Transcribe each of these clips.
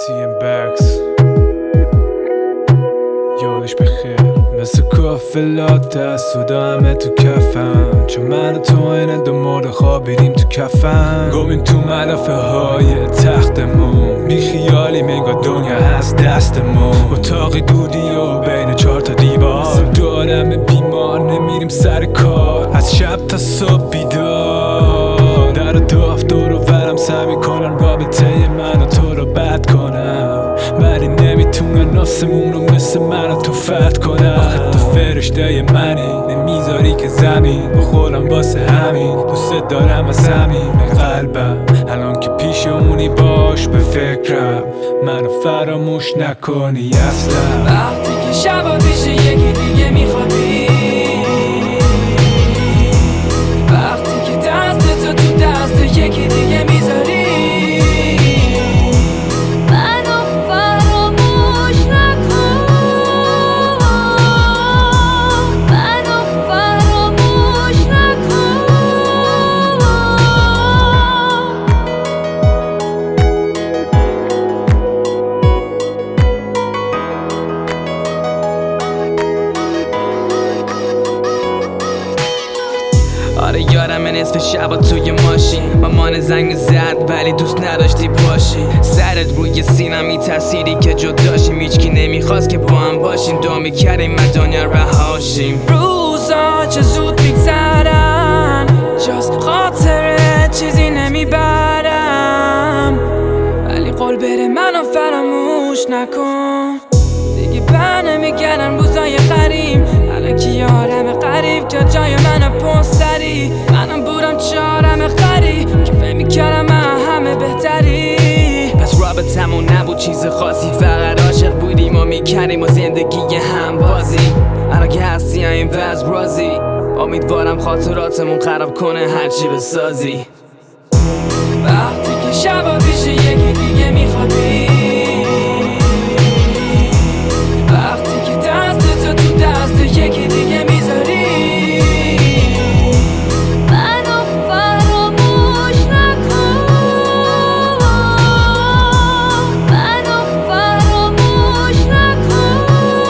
TM Bags یادش بخیر مثل کافلات دست و همه تو کفن چون من و تو اینه دو مرد خوابیدیم تو کفن گمیم تو ملافه های تختمون بی خیالی منگاه دنیا هست دستمون اتاقی دودی و بین 4 تا دیوار دارم بیمار نمیریم سر کار از شب تا صبح بیدار در داف دور و برم سعی میکنن رابطه من و تو رو بد کنم ولی نمیتونن نفسمون رو مثل من و تو فتح کنن آخه تو فرشته منی نمیذاری که زمین بخورم واسه همین دوست دارم از همین به قلبم الان که پیشمونی باش به فکرم منو فراموش نکنی اصلا وقتی که شبا پیش یکی دیگه میخوابی وقتی که دستتو تو دست یکی دیگه میذاری منو فراموش نکن منو فراموش نکن آره یارم نصف شبا توی ماشین مامان زنگ زد ولی دوست نداشتی باشی سرت روی سینم تأثیری که جداشیم هیچکی نمیخواست که با هم باشیم دعا میکردیم از دنیا رهاشیم روزا چه زود میگذرن جز خاطره چیزی نمیبرم ولی قول بره منو فراموش نکن دیگه بر نمیگردن روزای قریب الان که یارم قریب که جای منو پنسری منم بودم چارم قریب که فهم میکردم من همه بهتری پس رابطمون نبود چیز خاصی فقط عاشق بودیم و میکردیم و زندگی هم بازی الان که هستی این وضع راضی امیدوارم خاطراتمون خراب کنه هرچی بسازی وقتی که شبا پیش یکی دیگه میخوابی وقتی که دستتو تو دست یکی دیگه میذاری منو فراموش نکن منو فراموش نکن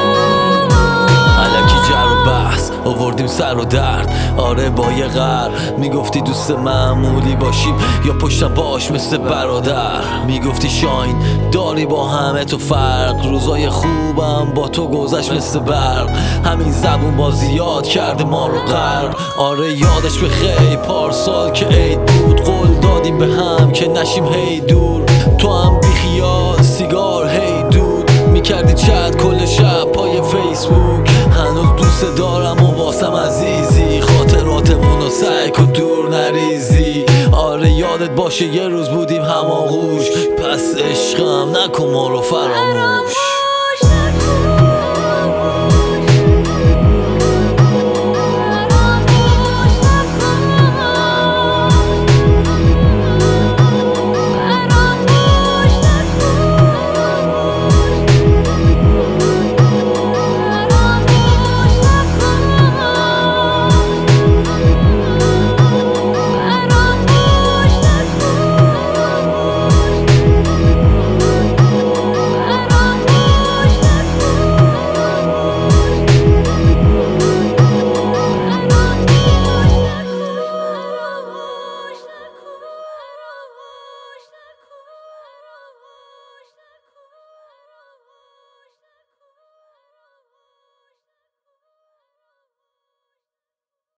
الکی جر و بحث آوردیم سر و درد آره با یه غر میگفتی دوست معمولی باشیم یا پشت باش مثل برادر میگفتی شاین داری با همه تو فرق روزای خوبم با تو گذشت مثل برق همین زبون با زیاد کرده ما رو غرق آره یادش به خیلی پارسال که عید بود قول دادیم به هم که نشیم هی دور تو هم بیخیال سیگار هی دود میکردی چت کل شب پای فیسبوک هنوز دوست دارم و واسم عزیزی خاطراتمون رو سعی کن دور نریزی آره یادت باشه یه روز بودیم هماغوش پس عشقم نکن ما رو فراموش